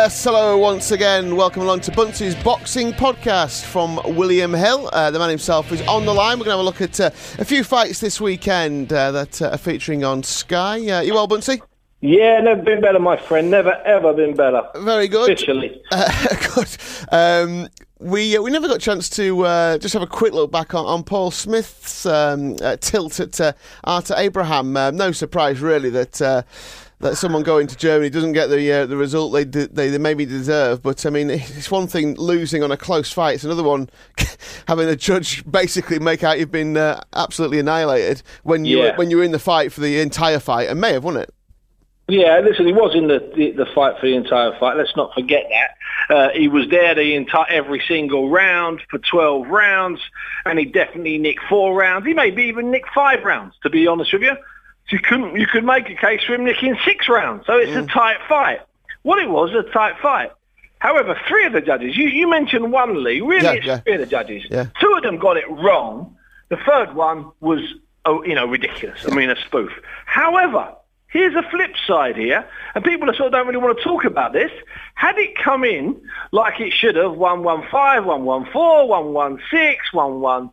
Yes, hello once again. Welcome along to Bunce's Boxing Podcast from William Hill. The man himself is on the line. We're going to have a look at a few fights this weekend that are featuring on Sky. You well, Buncey? Yeah, never been better, my friend. Never, ever been better. Very good. Officially. Good. We never got a chance to just have a quick look back on Paul Smith's tilt at Artur Abraham. No surprise, really, that someone going to Germany doesn't get the result they maybe deserve. But I mean, it's one thing losing on a close fight; it's another one having a judge basically make out you've been absolutely annihilated when you were in the fight for the entire fight and may have won it. Yeah, listen, he was in the fight for the entire fight. Let's not forget that. He was there every single round for 12 rounds, and he definitely nicked 4 rounds. He maybe even nicked 5 rounds, to be honest with you. So you could make a case for him nicking 6 rounds. So it's a tight fight. What it was, a tight fight. However, 3 of the judges, you mentioned one, Lee, really it's 3 of the judges. Yeah. 2 of them got it wrong. The third one was, ridiculous. I mean, a spoof. However, here's a flip side here, and people sort of don't really want to talk about this. Had it come in like it should have, 115, 114, 116, 114,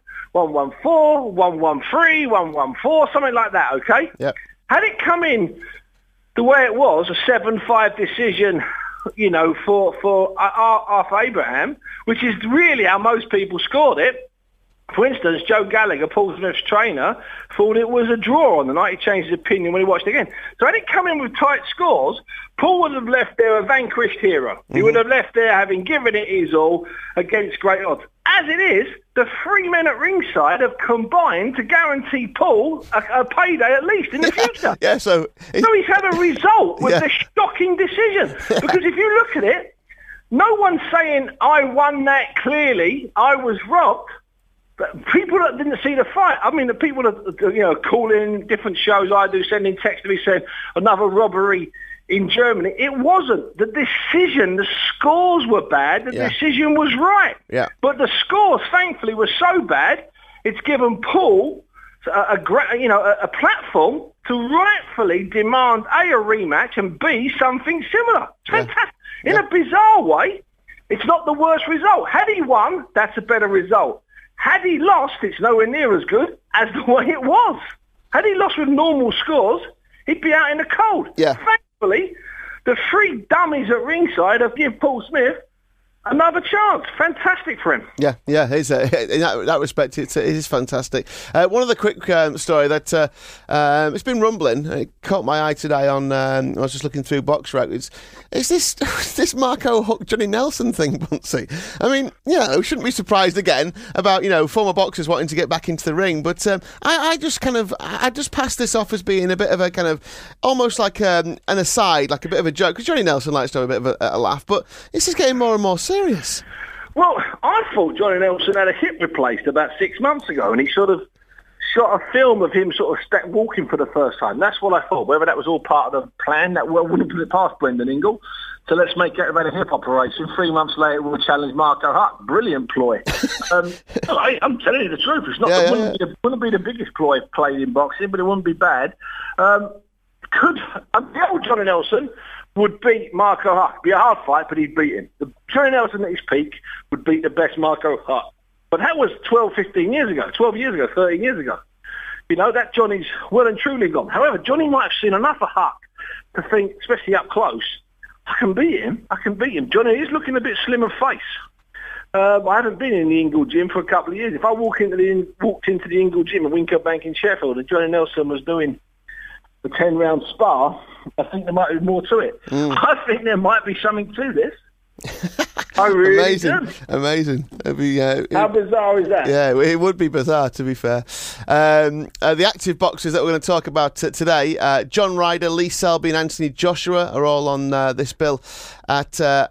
113, 114, something like that, okay? Yep. Had it come in the way it was, a 7-5 decision, for Artur Abraham, which is really how most people scored it. For instance, Joe Gallagher, Paul Smith's trainer, thought it was a draw on the night. He changed his opinion when he watched it again. So had it come in with tight scores, Paul would have left there a vanquished hero. Mm-hmm. He would have left there having given it his all against great odds. As it is, the 3 men at ringside have combined to guarantee Paul a payday at least in the future. Yeah, so he's had a result with the shocking decision. Because if you look at it, no one's saying, I won that clearly, I was robbed. But people that didn't see the fight, I mean, the people that calling different shows I do, sending text to me saying another robbery in Germany. It wasn't. The decision, the scores were bad. The decision was right. Yeah. But the scores, thankfully, were so bad, it's given Paul a platform to rightfully demand A rematch and B something similar. Fantastic. In a bizarre way, it's not the worst result. Had he won, that's a better result. Had he lost, it's nowhere near as good as the way it was. Had he lost with normal scores, he'd be out in the cold. Yeah. Thankfully, the 3 dummies at ringside have given Paul Smith another chance. Fantastic for him. Yeah, in that respect, it is fantastic. One other quick story that it's been rumbling. It caught my eye today on. I was just looking through box records. Is this Marco Huck Johnny Nelson thing, Buncey? I mean, we shouldn't be surprised again about former boxers wanting to get back into the ring. But I just passed this off as being a bit of a kind of almost like an aside, like a bit of a joke. Because Johnny Nelson likes to have a bit of a laugh, but this is getting more and more serious. Well, I thought Johnny Nelson had a hip replaced about 6 months ago, and he sort of shot a film of him sort of walking for the first time. That's what I thought. Whether that was all part of the plan, that wouldn't put it past Brendan Ingle. So let's make it about a hip operation. 3 months later, we'll challenge Marco Huck. Brilliant ploy. I'm telling you the truth. It's not. It wouldn't be the biggest ploy played in boxing, but it wouldn't be bad. The old Johnny Nelson would beat Marco Huck. Be a hard fight, but he'd beat him. The Johnny Nelson at his peak would beat the best Marco Huck. But that was 12 years ago, 13 years ago. That Johnny's well and truly gone. However, Johnny might have seen enough of Huck to think, especially up close, I can beat him. Johnny is looking a bit slim of face. I haven't been in the Ingle gym for a couple of years. If I walked into the Ingle gym at Winco Bank in Sheffield and Johnny Nelson was doing the 10-round spar, I think there might be more to it. I think there might be something to this. I really Amazing. How bizarre is that? Yeah, it would be bizarre, to be fair. The active boxers that we're going to talk about today, John Ryder, Lee Selby and Anthony Joshua are all on this bill at the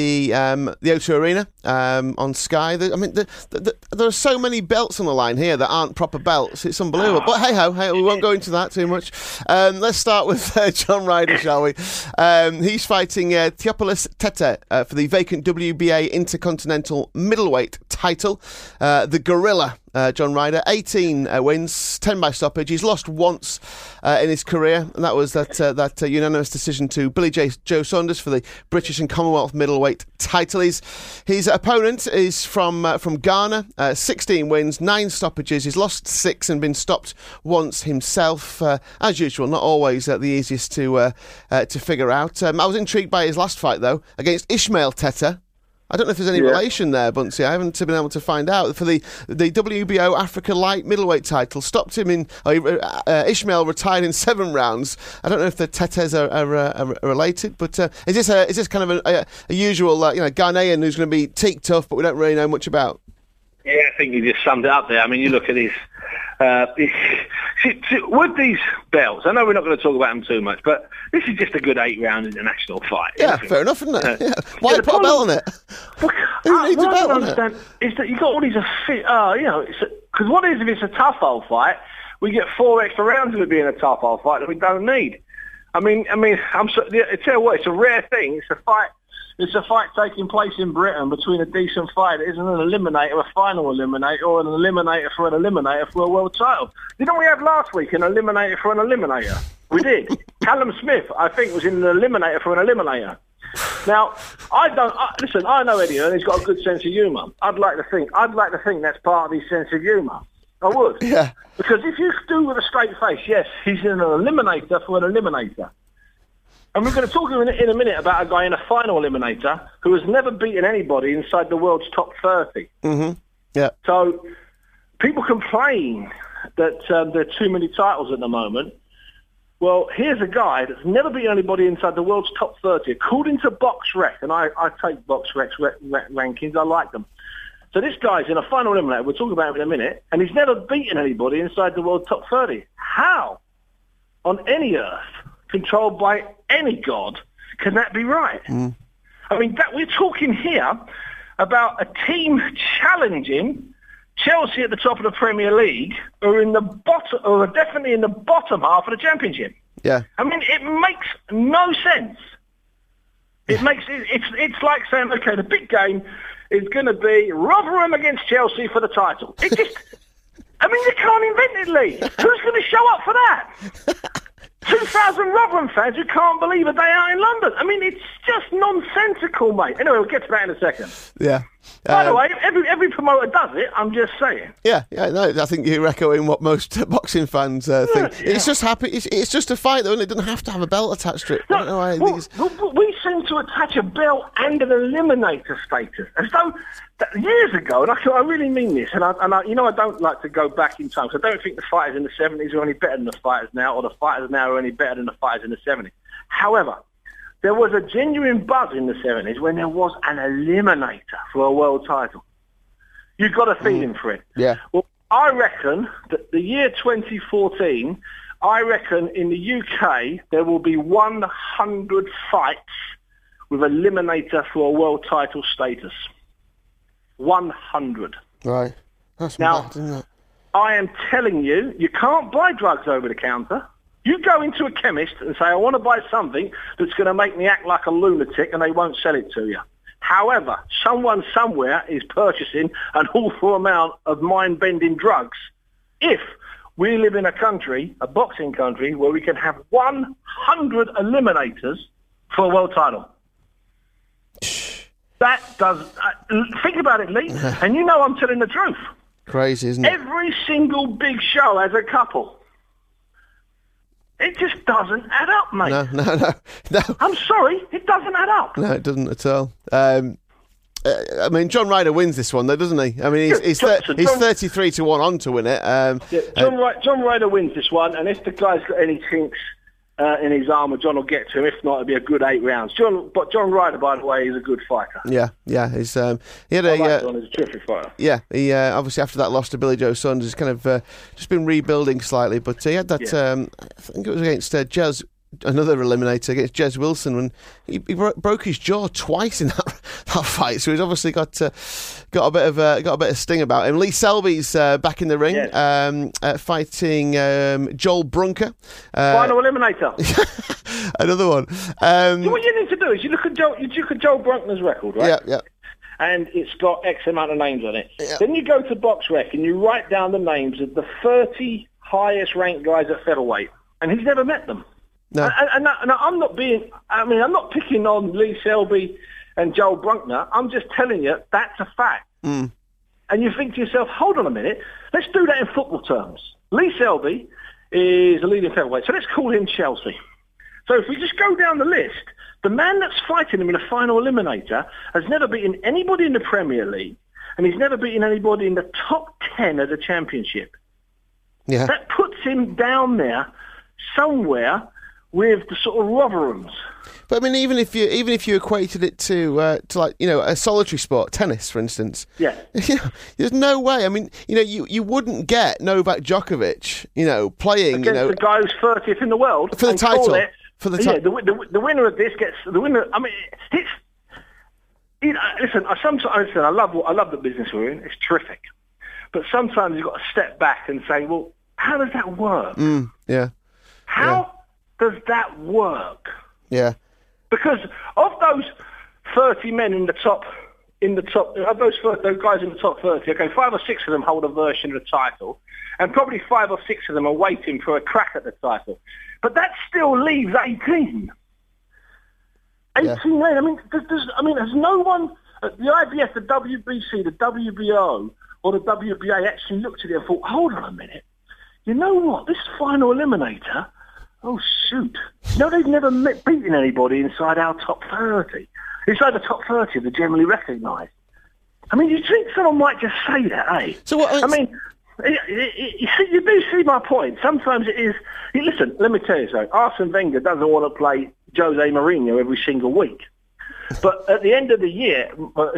O2 Arena on Sky. There are so many belts on the line here that aren't proper belts. It's unbelievable. But hey, we won't go into that too much. Let's start with John Ryder, shall we? He's fighting Theopolis Tete for the vacant WBO WBA Intercontinental Middleweight title. The Gorilla, John Ryder, 18 wins, 10 by stoppage. He's lost once in his career, and that was that unanimous decision to Billy Joe Saunders for the British and Commonwealth middleweight title. His opponent is from Ghana, 16 wins, 9 stoppages. He's lost 6 and been stopped once himself. As usual, not always the easiest to figure out. I was intrigued by his last fight, though, against Ishmael Teta. I don't know if there's any relation there, Buncey. I haven't been able to find out. For the WBO Africa Light Middleweight title, stopped him in... Ishmael retired in 7 rounds. I don't know if the Tetes are related, but is this kind of a usual Ghanaian who's going to be teak tough, but we don't really know much about? Yeah, I think you just summed it up there. I mean, you look at his... with these belts, I know we're not going to talk about them too much, but this is just a good 8-round international fight. Yeah, fair enough, isn't it? Yeah. Why put a belt on it? Who needs a belt on it? Is that you've got all these because what is if it's a tough old fight, we get 4 extra rounds of it being a tough old fight that we don't need. I tell you what, it's a rare thing. It's a fight taking place in Britain between a decent fighter. It isn't an eliminator, a final eliminator, or an eliminator for a world title. Didn't we have last week an eliminator for an eliminator? We did. Callum Smith, I think, was in an eliminator for an eliminator. Now, I know Eddie, and he's got a good sense of humour. I'd like to think that's part of his sense of humour. I would. Yeah. Because if you do with a straight face, yes, he's in an eliminator for an eliminator. And we're going to talk in a minute about a guy in a final eliminator who has never beaten anybody inside the world's top 30. Mm-hmm. Yeah. So people complain that there are too many titles at the moment. Well, here's a guy that's never beaten anybody inside the world's top 30, according to BoxRec, and I take BoxRec's rankings. I like them. So this guy's in a final eliminator. We'll talk about him in a minute, and he's never beaten anybody inside the world top 30. How on any earth, controlled by any god, can that be right? I mean, we're talking here about a team challenging Chelsea at the top of the Premier League, who are definitely in the bottom half of the Championship. Yeah. I mean, it makes no sense. It's like saying, okay, the big game is going to be Rotherham against Chelsea for the title. It just, I mean, you can't invent it, Lee. Who's going to show up for that? 2,000 Rotherham fans who can't believe a day out in London. I mean, it's just nonsensical, mate. Anyway, we'll get to that in a second. Yeah. By the way, every promoter does it. I'm just saying. Yeah. No, I think you're echoing what most boxing fans think. Yeah. It's just happy. It's just a fight, though, and it doesn't have to have a belt attached to it. I don't know why we seem to attach a belt and an eliminator status, as though years ago. And I really mean this. And I don't like to go back in time. So I don't think the fighters in the 70s are any better than the fighters now, or the fighters now are any better than the fighters in the 70s. However, there was a genuine buzz in the 70s when there was an eliminator for a world title. You got a feeling for it. Yeah. Well, I reckon that the year 2014, I reckon in the UK there will be 100 fights with eliminator for a world title status. 100. Right. That's now, mad, isn't it? I am telling you, you can't buy drugs over the counter. You go into a chemist and say, I want to buy something that's going to make me act like a lunatic, and they won't sell it to you. However, someone somewhere is purchasing an awful amount of mind-bending drugs. If we live in a country, a boxing country, where we can have 100 eliminators for a world title. That does... think about it, Lee, and you know I'm telling the truth. Crazy, isn't it? Every single big show has a couple. It just doesn't add up, mate. No. I'm sorry, it doesn't add up. No, it doesn't at all. I mean, John Ryder wins this one, though, doesn't he? I mean, he's 33 to 1 on to win it. John Ryder wins this one, and if the guy's got any kinks in his armour, John will get to him. If not, it'll be a good 8 rounds. John Ryder, by the way, is a good fighter. Yeah. He had John is a terrific fighter. Yeah, he obviously after that loss to Billy Joe Saunders, he's kind of just been rebuilding slightly. But he had that. Yeah. I think it was against Jez. Another eliminator against Jez Wilson when he broke his jaw twice in that fight, so he's obviously got a bit of sting about him. Lee Selby's back in the ring, yes. Fighting Joel Brunker. Final eliminator. Another one. So what you need to do is you look at Joel Brunker's record, right? Yeah. and it's got X amount of names on it. Yeah. Then you go to BoxRec and you write down the names of the 30 highest ranked guys at featherweight, and he's never met them. No. And I'm not picking on Lee Selby and Joel Brunkner. I'm just telling you that's a fact. Mm. And you think to yourself, hold on a minute, let's do that in football terms. Lee Selby is a leading featherweight, so let's call him Chelsea. So if we just go down the list, the man that's fighting him in a final eliminator has never beaten anybody in the Premier League, and he's never beaten anybody in the top 10 of the Championship. Yeah. That puts him down there somewhere with the sort of Rotherhams. But I mean, even if you equated it to like, you know, a solitary sport, tennis, for instance. Yeah. There's no way. I mean, you know, you wouldn't get Novak Djokovic, you know, playing against the guy who's 30th in the world for the title. Yeah, the winner of this gets the winner. I mean, it's. You know, listen, I love the business we're in. It's terrific, but sometimes you've got to step back and say, well, how does that work? Yeah. How does that work? Yeah. Because of those 30 men of those guys in the top 30, okay, 5 or 6 of them hold a version of the title, and probably 5 or 6 of them are waiting for a crack at the title. But that still leaves 18. 18 men. I mean, there's no one at the IBF, the WBC, the WBO, or the WBA actually looked at it and thought, hold on a minute. You know what? This final eliminator, oh, shoot. No, they've never beaten anybody inside our top 30. Inside the top 30, they're generally recognised. I mean, you think someone might just say that, eh? So what? I mean, you do see my point. Sometimes it is... Listen, let me tell you something. Arsene Wenger doesn't want to play Jose Mourinho every single week. But at the end of the year,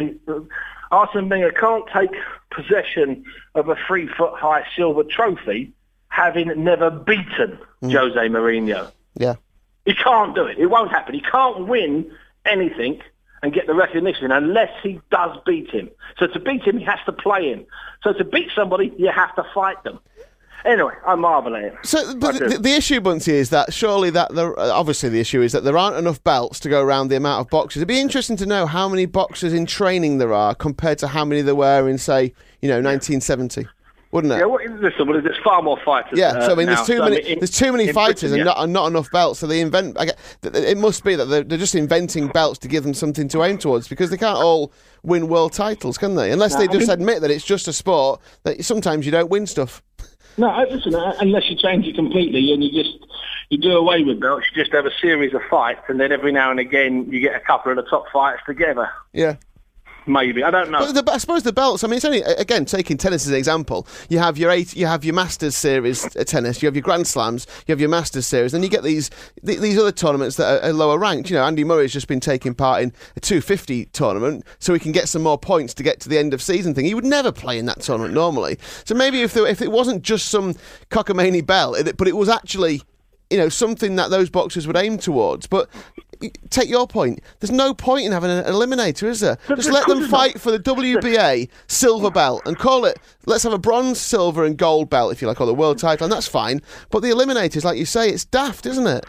Arsene Wenger can't take possession of a 3-foot-high silver trophy having never beaten Jose Mourinho. Yeah. He can't do it. It won't happen. He can't win anything and get the recognition unless he does beat him. So to beat him, he has to play him. So to beat somebody, you have to fight them. Anyway, I marvel at it. So, but the issue, Bunty, is that surely that obviously the issue is that there aren't enough belts to go around the amount of boxers. It'd be interesting to know how many boxers in training there are compared to how many there were in, say, 1970. Wouldn't it? Yeah, well, listen, there's far more fighters. Yeah, so I mean, now. there's too many fighters and not enough belts. So they invent. It must be that they're just inventing belts to give them something to aim towards, because they can't all win world titles, can they? Unless they just admit that it's just a sport that sometimes you don't win stuff. No, listen. Unless you change it completely and you do away with belts, you just have a series of fights, and then every now and again you get a couple of the top fighters together. Yeah. Maybe, I don't know. But I suppose the belts. I mean, it's only, again, taking tennis as an example. You have your Masters series tennis. You have your Grand Slams. You have your Masters series. Then you get these other tournaments that are lower ranked. Andy Murray's just been taking part in a 250 tournament, so he can get some more points to get to the end of season thing. He would never play in that tournament normally. So maybe if it wasn't just some cockamamie belt, but it was actually something that those boxers would aim towards. But take your point. There's no point in having an eliminator, is there? Just let them fight for the WBA silver belt and call it, let's have a bronze, silver and gold belt, if you like, or the world title, and that's fine. But the eliminators, like you say, it's daft, isn't it?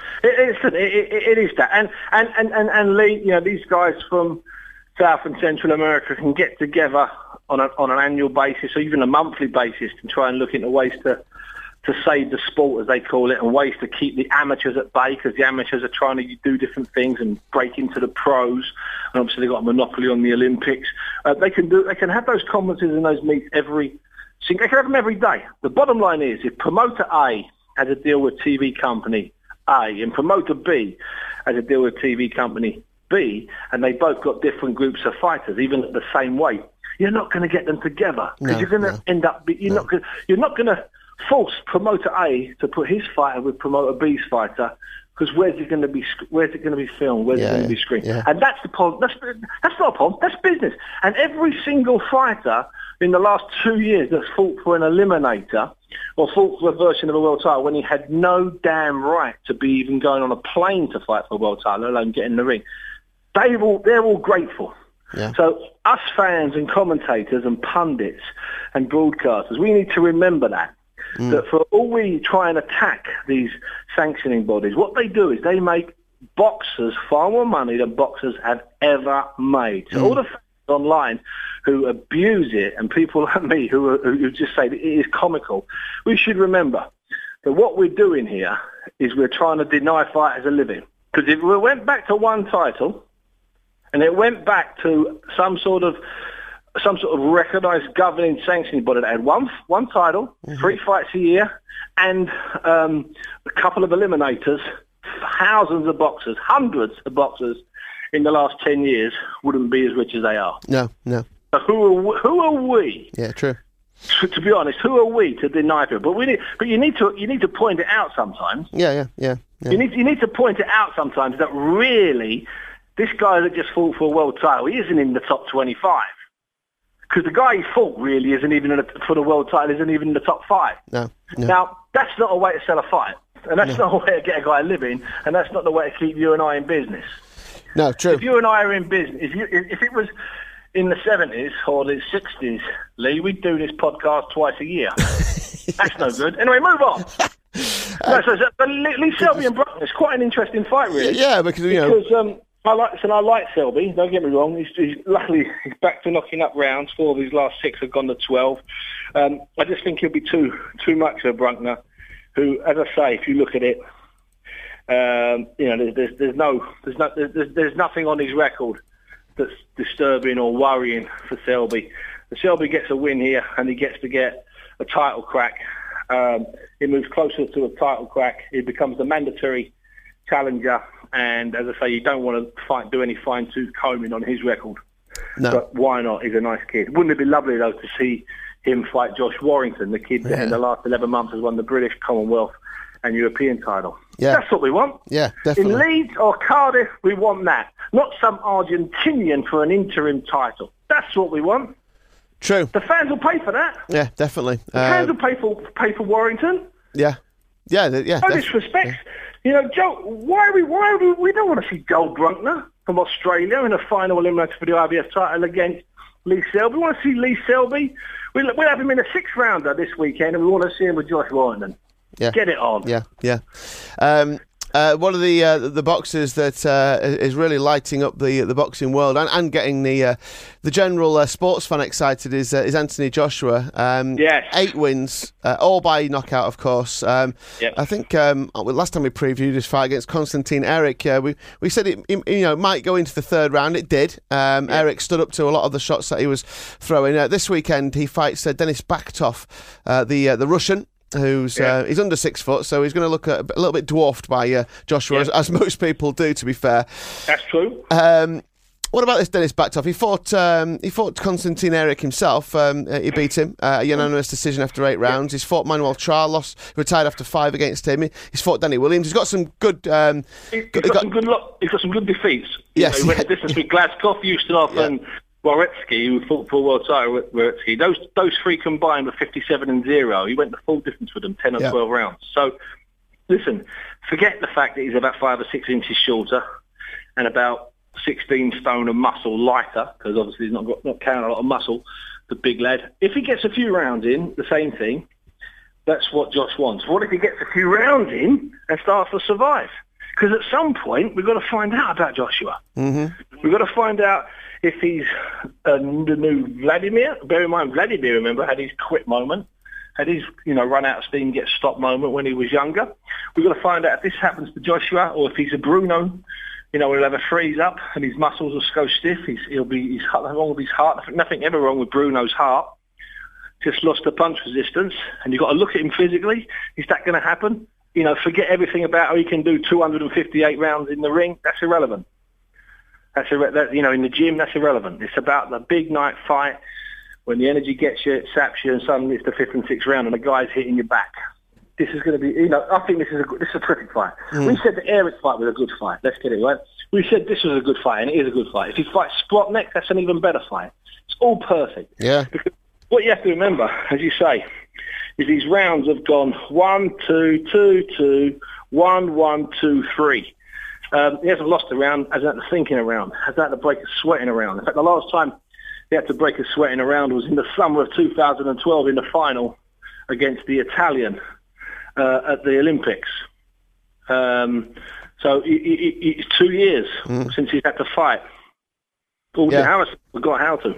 It is daft. And Lee, these guys from South and Central America can get together on an annual basis or even a monthly basis to try and look into ways to save the sport, as they call it, and ways to keep the amateurs at bay, because the amateurs are trying to do different things and break into the pros. And obviously they've got a monopoly on the Olympics. They can have those conferences and those meets they can have them every day. The bottom line is, if promoter A has a deal with TV company A and promoter B has a deal with TV company B, and they both got different groups of fighters, even at the same weight, you're not going to get them together, because you're going to end up. You're not going to force promoter A to put his fighter with promoter B's fighter, because where's it going to be filmed? Where's it going to be screened? Yeah. And that's the problem. That's not a problem. That's business. And every single fighter in the last 2 years that's fought for an eliminator or fought for a version of a world title when he had no damn right to be even going on a plane to fight for a world title, let alone get in the ring, they're all grateful. Yeah. So us fans and commentators and pundits and broadcasters, we need to remember that for all we try and attack these sanctioning bodies, what they do is they make boxers far more money than boxers have ever made. So all the fans online who abuse it, and people like me who just say that it is comical. We should remember that what we're doing here is we're trying to deny fighters a living. Because if we went back to one title, and it went back to some sort of recognised governing sanctioning body that had one title, 3 fights a year, and a couple of eliminators, thousands of boxers, hundreds of boxers in the last 10 years wouldn't be as rich as they are. No. So who are we? Yeah, true. To be honest, who are we to deny people? But you need to point it out sometimes. Yeah. You need to point it out sometimes that really this guy that just fought for a world title, he isn't in the top 25. Because the guy he fought really isn't even for the world title, isn't even in the top 5. No. Now, that's not a way to sell a fight. And that's not a way to get a guy a living. And that's not the way to keep you and I in business. No, true. If you and I are in business, if it was in the 70s or the 60s, Lee, we'd do this podcast twice a year. That's no good. Anyway, move on. Lee Selby and Bruckner is quite an interesting fight, really. Yeah, because I like Selby. Don't get me wrong. He's luckily he's back to knocking up rounds. 4 of his last 6 have gone to 12. I just think he'll be too much for Bruckner, who, as I say, if you look at it, there's nothing on his record that's disturbing or worrying for Selby. If Selby gets a win here and he gets to get a title crack, he moves closer to a title crack. He becomes the mandatory challenger. And as I say, you don't want to do any fine-tooth combing on his record. No. But why not? He's a nice kid. Wouldn't it be lovely, though, to see him fight Josh Warrington, the kid that in the last 11 months has won the British, Commonwealth and European title? Yeah. That's what we want. Yeah, definitely. In Leeds or Cardiff, we want that. Not some Argentinian for an interim title. That's what we want. True. The fans will pay for that. Yeah, definitely. The fans will pay for Warrington. Yeah. No disrespect. Yeah. You know, Joe, why we don't want to see Joel Bruckner from Australia in a final eliminator for the IBF title against Lee Selby. We want to see Lee Selby. We'll have him in a 6th rounder this weekend, and we want to see him with Josh Warrington. Yeah. Get it on. Yeah. One of the boxers that is really lighting up the boxing world and getting the general sports fan excited is Anthony Joshua. Yes. 8 wins, all by knockout, of course. Yep. I think last time we previewed his fight against Konstantin Eric, we said it might go into the 3rd round. It did. Eric stood up to a lot of the shots that he was throwing. This weekend he fights Denis Baktov, the Russian, who's he's under 6 foot, so he's going to look a little bit dwarfed by Joshua, as most people do, to be fair. That's true. What about this Denis Baktov? He fought Konstantin Eric himself. He beat him a unanimous decision after 8 rounds. He's fought Manuel Charlos, retired after 5 against him. He's fought Danny Williams. He's got some good. He's got some good defeats. Yes, he went the distance with Glasgow, Ustinov, and Waretsky, who fought for world title. Waretsky, those 3 combined were 57-0. He went the full distance with them, 10 or 12 rounds. So, listen, forget the fact that he's about 5 or 6 inches shorter and about 16 stone of muscle lighter, because obviously he's not carrying a lot of muscle, the big lad. If he gets a few rounds in, the same thing, that's what Josh wants. What if he gets a few rounds in and starts to survive? Because at some point, we've got to find out about Joshua. Mm-hmm. We've got to find out if he's the new Vladimir. Bear in mind, Vladimir, remember, had his quit moment, had his run out of steam, get stopped moment when he was younger. We've got to find out if this happens to Joshua or if he's a Bruno. He'll have a freeze up and his muscles will go stiff. He'll be wrong with his heart. Nothing ever wrong with Bruno's heart. Just lost the punch resistance, and you've got to look at him physically. Is that going to happen? Forget everything about how he can do 258 rounds in the ring. That's irrelevant. In the gym, that's irrelevant. It's about the big night fight when the energy gets you, it saps you, and suddenly it's the 5th and 6th round, and the guy's hitting your back. This is going to be, I think this is a terrific fight. We said the Eric fight was a good fight. Let's get it right. We said this was a good fight, and it is a good fight. If he fights Sprotnek, that's an even better fight. It's all perfect. Yeah. Because what you have to remember, as you say, is these rounds have gone 1, 2, 2, 2, 1, 1, 2, 3. He hasn't lost a round, hasn't had to think in a round, hasn't had to break a sweat in a round. In fact, the last time he had to break a sweat in a round was in the summer of 2012 in the final against the Italian at the Olympics. So it's 2 years since he's had to fight. Harrison forgot how to.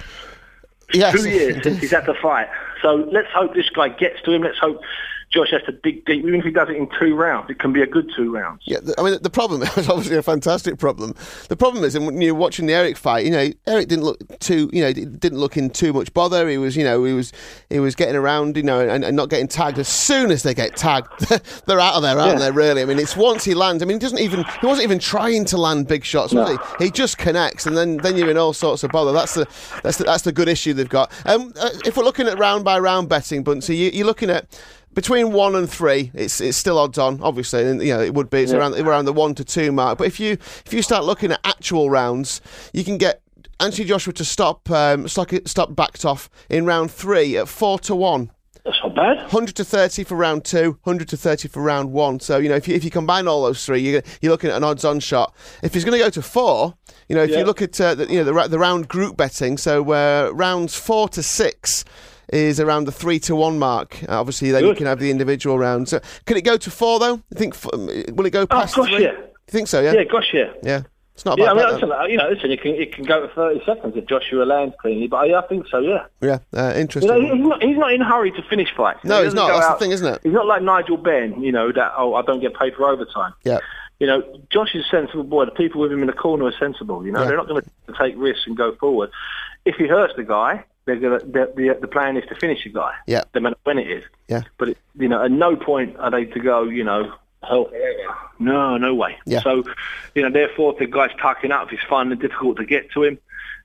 Yes. 2 years since he's had to fight. So let's hope this guy gets to him. Let's hope Josh has to dig deep. Even if he does it in 2 rounds, it can be a good 2 rounds. Yeah, I mean, the problem is obviously a fantastic problem. The problem is, when you're watching the Eric fight, Eric didn't look didn't look in too much bother. He was getting around, and not getting tagged. As soon as they get tagged, they're out of there, aren't they? Really, I mean, it's once he lands. I mean, he wasn't even trying to land big shots, was he? He just connects, and then you're in all sorts of bother. That's the good issue they've got. If we're looking at round by round betting, Buncey, you're looking at between 1 and 3, it's still odds on, obviously, and it would be. It's around the 1 to 2 mark. But if you start looking at actual rounds, you can get Anthony Joshua to stop backed off in round 3 at 4 to 1. That's not bad. 100 to 30 for round 2, 100 to 30 for round 1. So if you combine all those 3, you're looking at an odds-on shot. If he's going to go to 4, if you look at the round group betting, so rounds 4 to 6. Is around the 3 to 1 mark. Obviously, then you can have the individual rounds. So, can it go to 4 though? I think will it go past 3? Yeah. You think so? Yeah. Yeah, gosh, yeah. Yeah. It's not bad. Listen, it can go to 30 seconds if Joshua lands cleanly, but I think so. Yeah. Yeah. Interesting. He's not in a hurry to finish fights. No, he's not. That's the thing, isn't it? He's not like Nigel Benn. That I don't get paid for overtime. Yeah. Josh is a sensible boy. The people with him in the corner are sensible. They're not going to take risks and go forward. If he hurts the guy, the plan is to finish the guy. Yeah. No matter when it is. Yeah. But at no point are they to go. Hell forever. No way. Yeah. So, therefore, if the guy's tucking up, it's fun and difficult to get to him.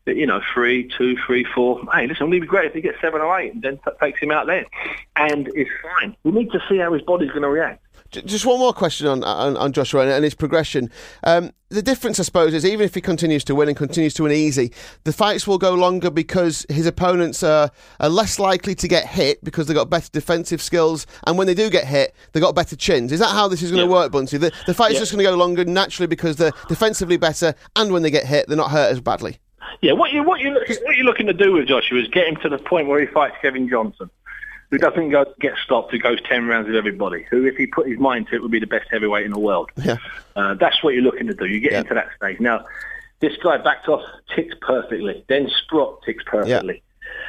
3, 2, 3, 4. Hey, listen, it'd be great if he gets 7 or 8 and then takes him out there. And it's fine. We need to see how his body's going to react. Just one more question on Joshua and his progression. The difference, I suppose, is even if he continues to win and continues to win easy, the fights will go longer because his opponents are less likely to get hit because they've got better defensive skills, and when they do get hit, they've got better chins. Is that how this is going to work, Buncey? The fight's just going to go longer naturally because they're defensively better, and when they get hit, they're not hurt as badly. Yeah, what you're looking to do with Joshua is get him to the point where he fights Kevin Johnson, who doesn't get stopped, who goes 10 rounds with everybody, who, if he put his mind to it, would be the best heavyweight in the world. Yeah. That's what you're looking to do. You get into that stage. Now, this guy backed off, ticks perfectly. Then Sprott ticks perfectly.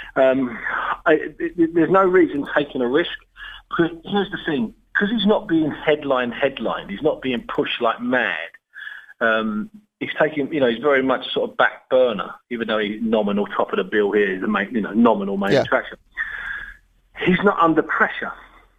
Yeah. There's no reason taking a risk. Because here's the thing. Because he's not being headlined. He's not being pushed like mad. He's taking, he's very much sort of back burner, even though he's nominal top of the bill here. He's the main, nominal main attraction. He's not under pressure.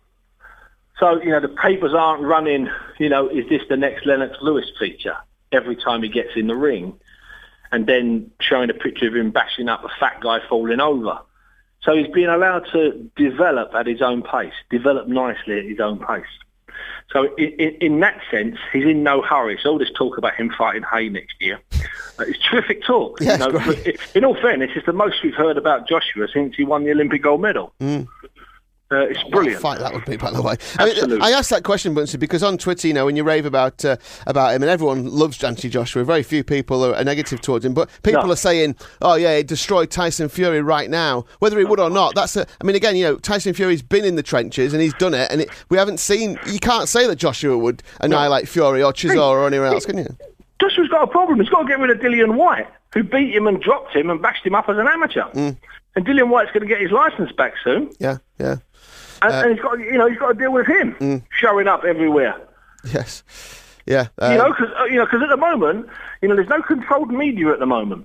So, the papers aren't running, is this the next Lennox Lewis feature every time he gets in the ring, and then showing a picture of him bashing up a fat guy falling over. So he's being allowed to develop at his own pace, develop nicely at his own pace. So in that sense, he's in no hurry. So all this talk about him fighting Hay next year, it's terrific talk. Yeah, in all fairness, it's the most we've heard about Joshua since he won the Olympic gold medal. It's brilliant. What a fight that would be, by the way. Absolutely. I asked that question, Buncey, because on Twitter, when you rave about him, and everyone loves Anthony Joshua, very few people are negative towards him, but people are saying, oh yeah, he destroyed Tyson Fury right now. Whether he would or not, again, Tyson Fury's been in the trenches and he's done it, and we haven't seen, you can't say that Joshua would annihilate Fury or Chisora or anyone else, can you? Joshua's got a problem. He's got to get rid of Dillian White, who beat him and dropped him and bashed him up as an amateur. And Dillian White's going to get his licence back soon. Yeah. And he's got to deal with him showing up everywhere. Yes, yeah. Because at the moment, there's no controlled media at the moment.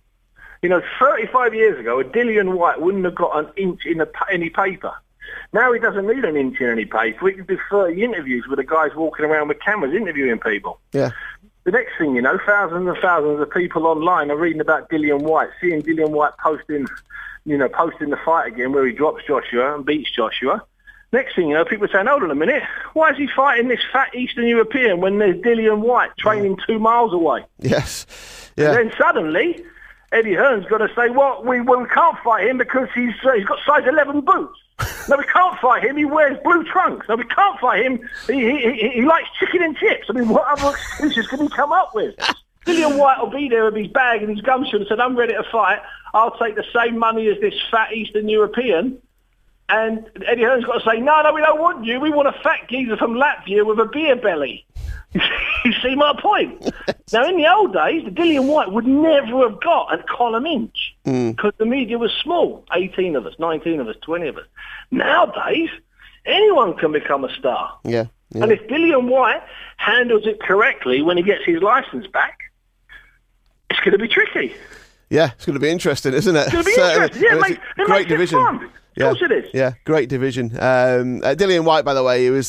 35 years ago, a Dillian White wouldn't have got an inch in any paper. Now he doesn't need an inch in any paper. He can do 30 interviews with the guys walking around with cameras interviewing people. Yeah. The next thing thousands and thousands of people online are reading about Dillian White, seeing Dillian White posting the fight again where he drops Joshua and beats Joshua. Next thing people are saying, hold on a minute, why is he fighting this fat Eastern European when there's Dillian White training 2 miles away? Yes. Yeah. And then suddenly, Eddie Hearn's got to say, we can't fight him because he's got size 11 boots. No, we can't fight him. He wears blue trunks. No, we can't fight him. He likes chicken and chips. What other excuses can he come up with? Dillian White will be there with his bag and his gumshoe and said, I'm ready to fight. I'll take the same money as this fat Eastern European. And Eddie Hearn's got to say, no, we don't want you. We want a fat geezer from Latvia with a beer belly. You see my point? Now, in the old days, the Dillian White would never have got a column inch because the media was small. 18 of us, 19 of us, 20 of us. Nowadays, anyone can become a star. Yeah. And if Dillian White handles it correctly when he gets his licence back, it's going to be tricky. Yeah, it's going to be interesting, isn't it? It's going to be interesting. Yeah, mate. Great division. Fun. Of course it is. Yeah, great division. Dillian White, by the way, he was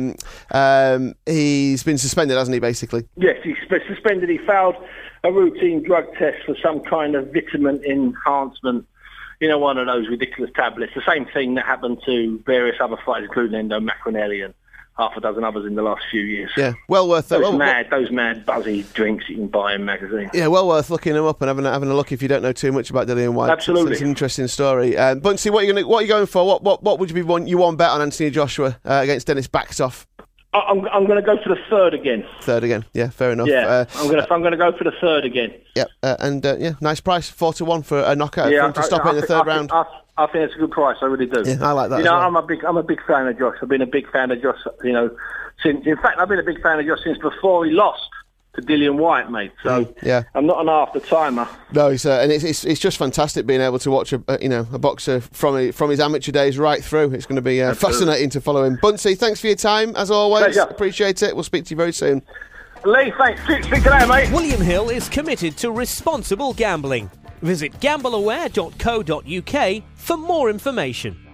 he's been suspended, hasn't he, basically? Yes, he's suspended. He failed a routine drug test for some kind of vitamin enhancement, one of those ridiculous tablets. The same thing that happened to various other fighters, including Endo Macronelli and half a dozen others in the last few years. Yeah, well worth those mad buzzy drinks you can buy in magazines. Yeah, well worth looking them up and having a look if you don't know too much about Dillian White. Absolutely, it's an interesting story. Buncey, what are you going for? What would you want bet on Anthony Joshua against Dennis Baxtoff? I'm going to go for the third again. Third again, yeah, fair enough. Yeah, I'm going to go for the third again. Yeah, nice price, 4-1 for a knockout for him to stop it in the third round. I think it's a good price. I really do. Yeah, I like that. I'm a big fan of Josh. I've been a big fan of Josh. Since I've been a big fan of Josh since before he lost to Dillian White, mate. So I'm not an after timer. No, and it's just fantastic being able to watch a boxer from his amateur days right through. It's going to be fascinating to follow him. Buncey, thanks for your time as always. Pleasure. Appreciate it. We'll speak to you very soon. Lee, thanks. Speak to you, mate. William Hill is committed to responsible gambling. Visit gambleaware.co.uk for more information.